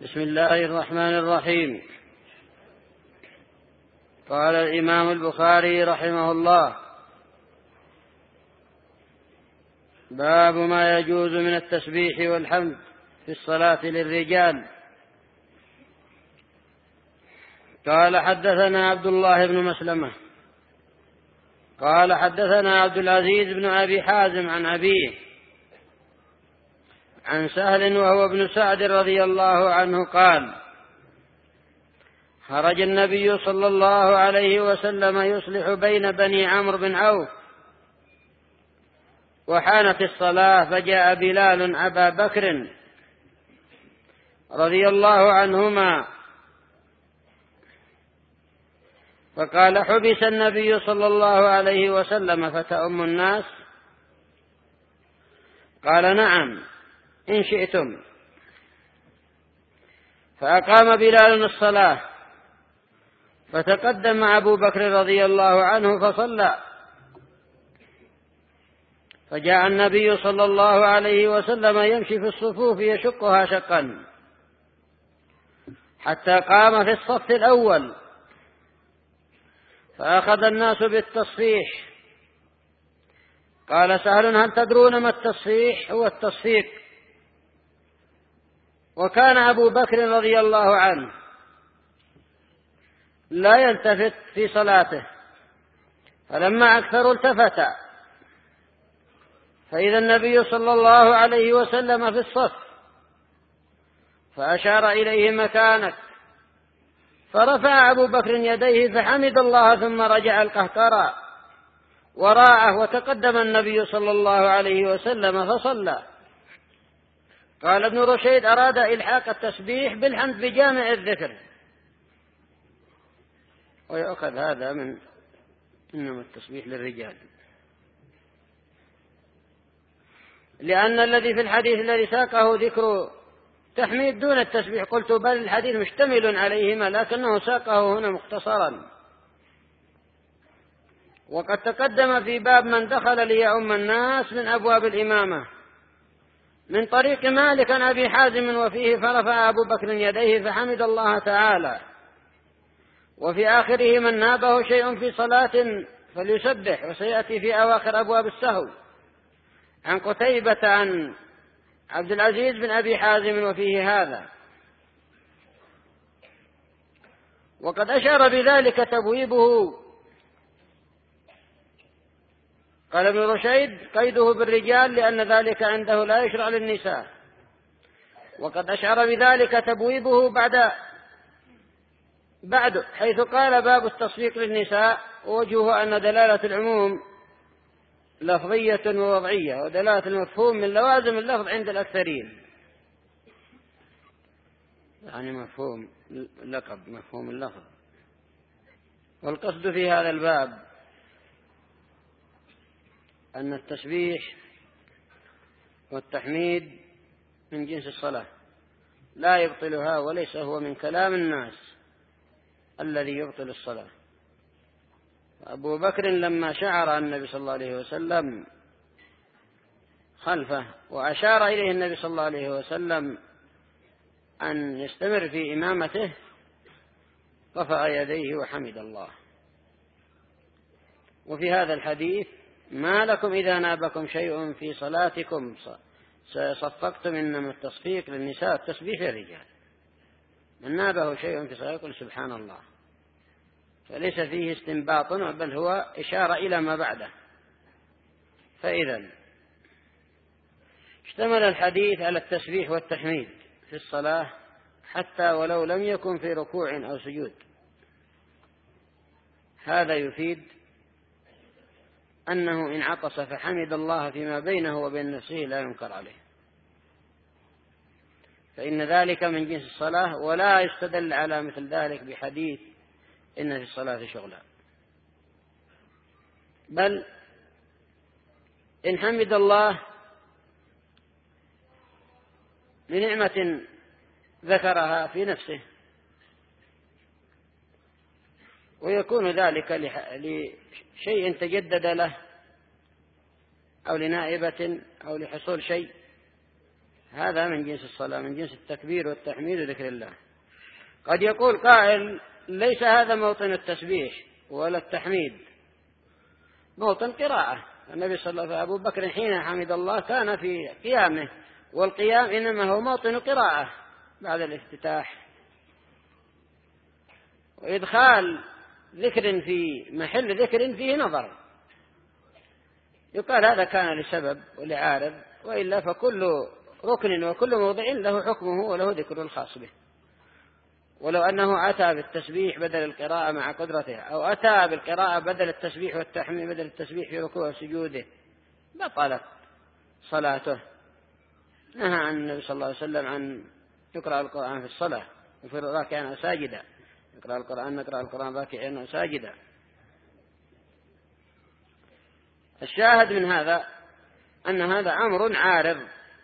بسم الله الرحمن الرحيم. قال الإمام البخاري رحمه الله: باب ما يجوز من التسبيح والحمد في الصلاة للرجال. قال: حدثنا عبد الله بن مسلمة قال: حدثنا عبد العزيز بن أبي حازم عن أبيه عن سهل وهو ابن سعد رضي الله عنه قال: خرج النبي صلى الله عليه وسلم يصلح بين بني عمرو بن عوف، وحانت الصلاة، فجاء بلال أبا بكر رضي الله عنهما فقال: حبس النبي صلى الله عليه وسلم فتأم الناس؟ قال: نعم إن شئتم. فأقام بلال الصلاة، فتقدم أبو بكر رضي الله عنه فصلى، فجاء النبي صلى الله عليه وسلم يمشي في الصفوف يشقها شقا حتى قام في الصف الأول، فأخذ الناس بالتصفيح. قال سهل: هل تدرون ما التصفيح؟ هو التصفيق. وكان أبو بكر رضي الله عنه لا يلتفت في صلاته، فلما أكثروا التفت، فإذا النبي صلى الله عليه وسلم في الصف، فأشار إليه: مكانك. فرفع أبو بكر يديه فحمد الله، ثم رجع القهقرى وراءه، وتقدم النبي صلى الله عليه وسلم فصلى. قال ابن رشيد: أراد إلحاق التسبيح بالحمد بجامع الذكر. ويؤخذ هذا من إنما التسبيح للرجال، لأن الذي في الحديث الذي ساقه ذكر تحميد دون التسبيح، قلت بل الحديث مشتمل عليهما، لكنه ساقه هنا مختصرا. وقد تقدم في باب من دخل ليؤم الناس من أبواب الإمامة من طريق مالك عن أبي حازم، وفيه: فرفع أبو بكر يديه فحمد الله تعالى. وفي آخره: من نابه شيء في صلاة فليسبح. وسيأتي في أواخر أبواب السهو عن قتيبة عن عبد العزيز بن أبي حازم، وفيه هذا. وقد أشار بذلك تبويبه. قال ابن رشيد: قيده بالرجال لأن ذلك عنده لا يشرع للنساء. وقد أشعر بذلك تبويبه بعد حيث قال: باب التصفيق للنساء. ووجهه أن دلالة العموم لفظية ووضعية، ودلالة المفهوم من لوازم اللفظ عند الأكثرين، يعني مفهوم اللقب، مفهوم اللفظ. والقصد في هذا الباب أن التسبيح والتحميد من جنس الصلاة لا يبطلها، وليس هو من كلام الناس الذي يبطل الصلاة. أبو بكر لما شعر النبي صلى الله عليه وسلم خلفه وأشار إليه النبي صلى الله عليه وسلم أن يستمر في إمامته، رفع يديه وحمد الله. وفي هذا الحديث: ما لكم إذا نابكم شيء في صلاتكم صفقتم، إنما التصفيق للنساء التسبيح للرجال. من نابه شيء في صلاته يقول سبحان الله، فليس فيه استنباط، بل هو إشارة إلى ما بعده. فإذا اشتمل الحديث على التسبيح والتحميد في الصلاة حتى ولو لم يكن في ركوع أو سجود. هذا يفيد أنه إن عطس فحمد الله فيما بينه وبين نفسه لا ينكر عليه، فإن ذلك من جنس الصلاة، ولا يستدل على مثل ذلك بحديث إن في الصلاة شغلا. بل إن حمد الله لنعمة ذكرها في نفسه، ويكون ذلك لشيء تجدد له، أو لنائبة، أو لحصول شيء، هذا من جنس الصلاة، من جنس التكبير والتحميد وذكر الله. قد يقول قائل ليس هذا موطن التسبيح ولا التحميد، موطن قراءة. النبي صلى الله عليه وسلم أبو بكر حين حمد الله كان في قيامه، والقيام إنما هو موطن قراءة بعد الافتتاح. وإدخال ذكر في محل ذكر فيه نظر، يقال هذا كان لسبب ولعارض، وإلا فكل ركن وكل موضع له حكمه وله ذكر الخاص به. ولو أنه أتى بالتسبيح بدل القراءة مع قدرته، أو أتى بالقراءة بدل التسبيح والتحميد بدل التسبيح في ركوع وسجوده، بطلت صلاته. نهى عن النبي صلى الله عليه وسلم أن يقرأ القرآن في الصلاة وفي راكعا أو ساجدا، نقرأ القرآن راكعا أو ساجدا. الشاهد من هذا أن هذا أمر عارض،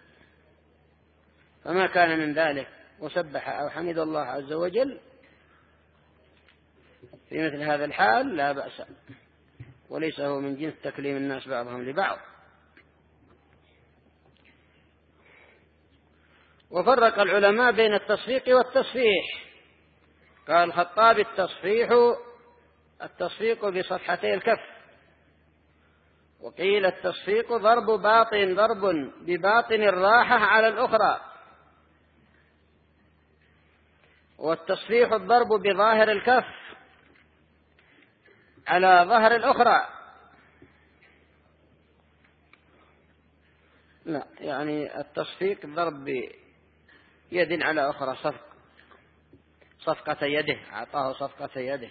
فما كان من ذلك وسبح أو حمد الله عز وجل في مثل هذا الحال لا بأس، وليس هو من جنس تكليم الناس بعضهم لبعض. وفرق العلماء بين التصفيق والتصفيح. قال الخطابي التصفيق بصفحتي الكف، وقيل التصفيق ضرب بباطن الراحة على الأخرى، والتصفيح الضرب بظاهر الكف على ظهر الأخرى. لا، يعني التصفيق ضرب بيد على أخرى، صفقة يده، أعطاه صفقة يده،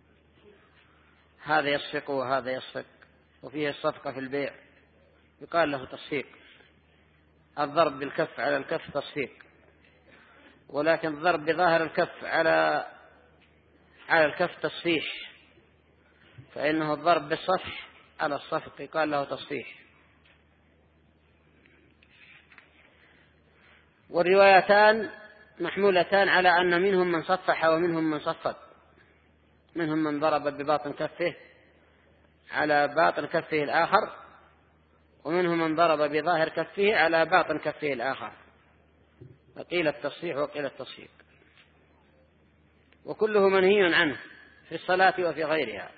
هذا يصفق وهذا يصفق، وفيه الصفقة في البيع، يقال له تصفيق. الضرب بالكف على الكف تصفيق، ولكن الضرب بظاهر الكف على الكف تصفيح، فإنه الضرب بالصفح على الصفق يقال له تصفيح. والروايتان محمولتان على أن منهم من صفح ومنهم من صفق، منهم من ضرب بباطن كفه على باطن كفه الآخر، ومنهم من ضرب بظاهر كفه على باطن كفه الآخر، فقيل التصفيح وقيل التصفيق، وكله منهي عنه في الصلاة وفي غيرها،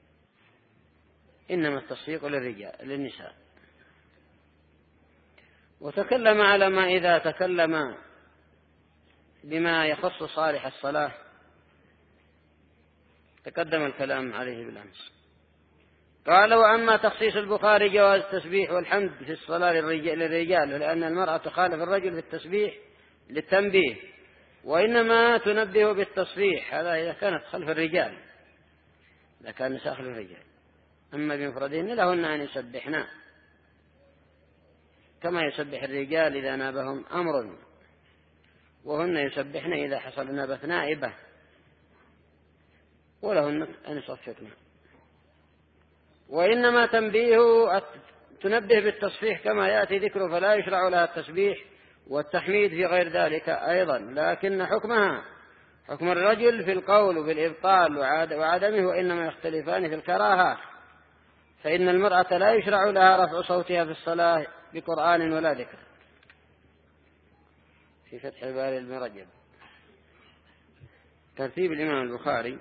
إنما التصفيق للنساء. وتكلم على ما إذا تكلم بما يخص صالح الصلاة تقدم الكلام عليه بالأمس. قال وأما تخصيص البخاري جواز التسبيح والحمد في الصلاة للرجال، لأن المرأة تخالف الرجل في التسبيح للتنبيه، وإنما تنبه بالتصبيح، هذا إذا كانت خلف الرجال، إذا كان نساء خلف الرجال. أما بمفردهن لهن أن يسبحنا كما يسبح الرجال إذا نابهم أمر، وهن يسبحن إذا حصل نابت نائبة، ولهن أن يصفقن. وإنما تنبه بالتصفيح كما يأتي ذكره، فلا يشرع لها التسبيح والتحميد في غير ذلك أيضا، لكن حكمها حكم الرجل في القول بالإبطال وعدمه، وإنما يختلفان في الكراهة، فإن المرأة لا يشرع لها رفع صوتها في الصلاة بقرآن ولا ذكر. في فتح الباري المرجب ترتيب الإمام البخاري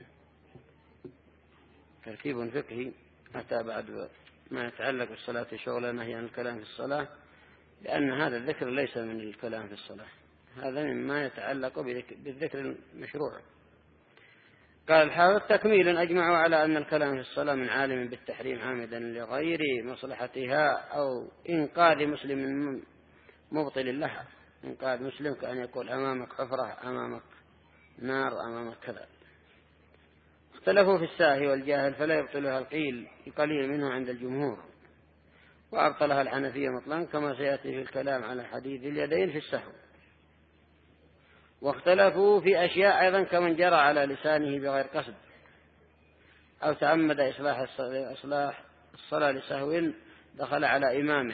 ترتيب فقهي أتى بعد ما يتعلق بالصلاة شغلا نهي عن الكلام في الصلاة، لأن هذا الذكر ليس من الكلام في الصلاة، هذا مما يتعلق بالذكر المشروع. قال الحافظ تكميل أجمعوا على أن الكلام في الصلاة من عالم بالتحريم عامدا لغير مصلحتها أو إنقاذ مسلم مبطل لها. إنقاذ مسلم كأن يقول أمامك حفرة، أمامك نار، أمامك كذا. اختلفوا في الساهي والجاهل فلا يبطلها القيل قليل منه عند الجمهور، وأبطلها الحنفية مطلقا كما سيأتي في الكلام على حديث اليدين في السهو. واختلفوا في أشياء أيضا كمن جرى على لسانه بغير قصد أو تعمد إصلاح الصلاة لسهو دخل على إمامه،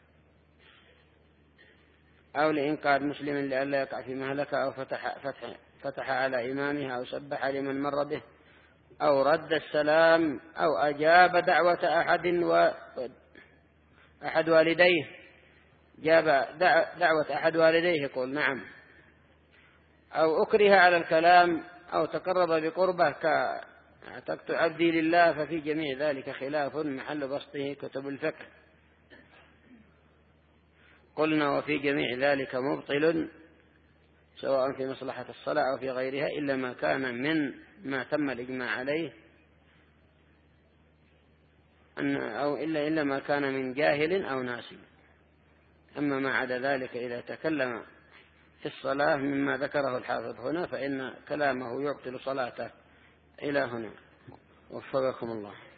أو لإنقاذ مسلم لئلا يقع في مهلكة، أو فتح على إمامه، أو سبح لمن مر به، أو رد السلام، أو أجاب دعوة أحد والديه جاب دعوة أحد والديه يقول نعم، أو أكره على الكلام، أو تقرب بقربه كاعتقت عبدي لله، ففي جميع ذلك خلاف محل بسطه كتب الفقه. قلنا وفي جميع ذلك مبطل سواء في مصلحة الصلاة أو في غيرها، إلا ما كان من ما تم الإجماع عليه، أو إلا ما كان من جاهل أو ناسي. أما ما عدا ذلك إذا تكلم في الصلاة مما ذكره الحافظ هنا فإن كلامه يبطل صلاته إلى هنا. وفقكم الله.